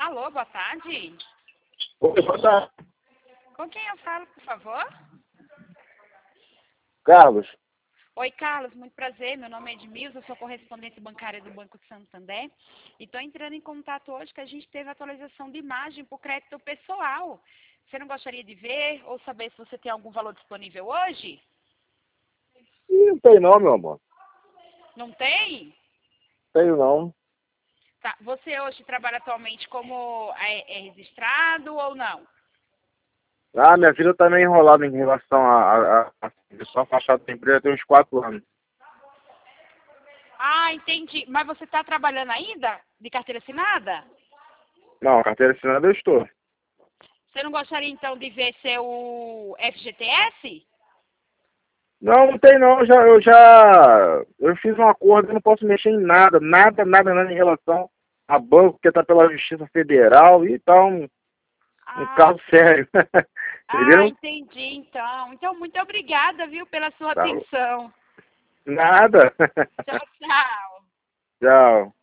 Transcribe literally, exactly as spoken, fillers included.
Alô, boa tarde. Oi, boa tarde. Com quem eu falo, por favor? Carlos. Oi, Carlos, muito prazer. Meu nome é Edmilson, eu sou correspondente bancária do Banco Santander. E estou entrando em contato hoje que a gente teve atualização de imagem por crédito pessoal. Você não gostaria de ver ou saber se você tem algum valor disponível hoje? Ih, não tem não, meu amor. Não tem? Tenho não. Tá. Você hoje trabalha atualmente como é, é registrado ou não? Ah, minha vida tá meio enrolada em relação a, a, a só fachada da empresa tem uns quatro anos. Ah, entendi. Mas você está trabalhando ainda de carteira assinada? Não, carteira assinada eu estou. Você não gostaria então de ver seu F G T S? Não, não tem não. Eu já, eu já eu fiz um acordo, eu não posso mexer em nada, nada, nada, nada em relação a banco, que tá pela Justiça Federal e tá um, um Ah, caso sério. ah, Entendeu? entendi então. Então, muito obrigada, viu, pela sua Tá. atenção. Nada. Tchau, tchau. Tchau.